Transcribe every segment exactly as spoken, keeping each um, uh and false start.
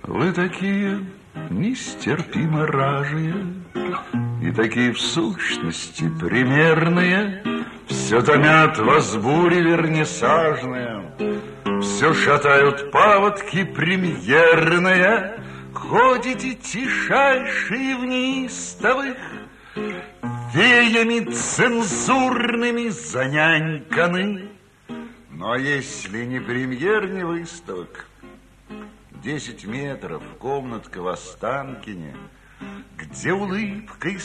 Вы такие нестерпимо ражие и такие в сущности примерные, все томят вас бури вернисажные, все шатают паводки премьерные, ходите тишайшие в неистовых, веями цензурными заняньканы. Но если не премьер, не выставок, десять метров, комнатка в Останкине, где улыбкой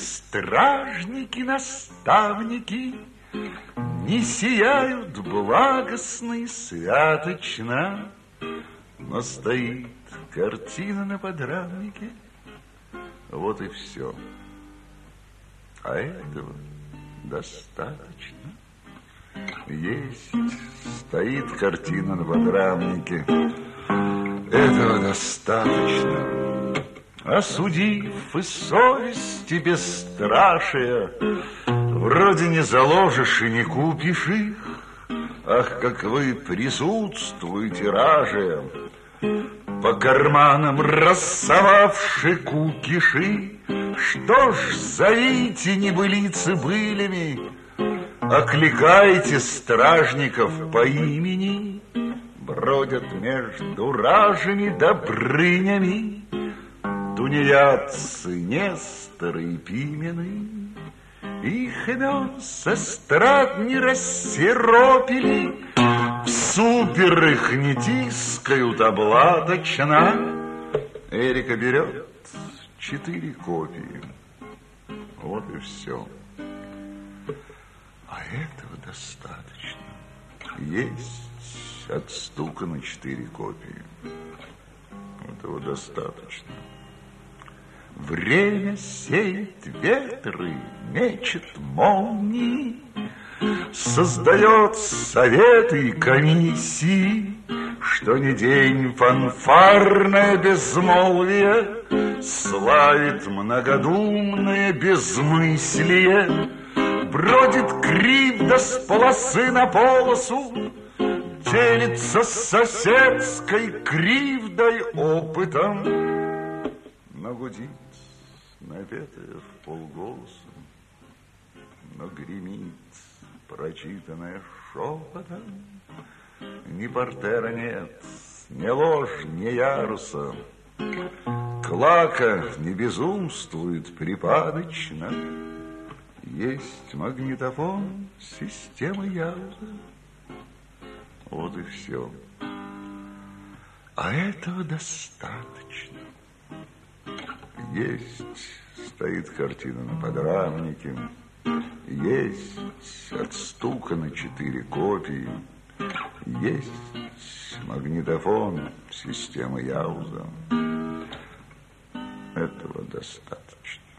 стражники-наставники не сияют благостно и святочно, но стоит картина на подрамнике, вот и все. А этого достаточно. Есть, стоит картина на подрамнике, этого достаточно. Осудив и совести бесстрашие, вроде не заложишь и не купишь их. Ах, как вы присутствуете, ражия, по карманам рассовавши кукиши. Что ж, зовите небылицы былями, окликайте стражников по имени, бродят между ражами добрынями тунеядцы Несторы и Пимены. Их имен с эстрад не рассеропили, в супер их не тискают обладочно. Эрика берет четыре копии, вот и все. А этого достаточно. Есть отстукано четыре копии. Этого достаточно. Время сеет ветры, мечет молнии, создает советы и комиссии, что не день фанфарное безмолвие славит многодумное безмыслие. Бродит кривда с полосы на полосу, делится с соседской кривдой опытом, но гудит, напетая в полголоса, но гремит, прочитанная шепотом. Ни портера нет, ни ложь, ни яруса, клака не безумствует припадочно. Есть магнитофон системы Яуза. Вот и все. А этого достаточно. Есть, стоит картина на подрамнике, есть, отстукано четыре копии, есть магнитофон системы Яуза. Этого достаточно.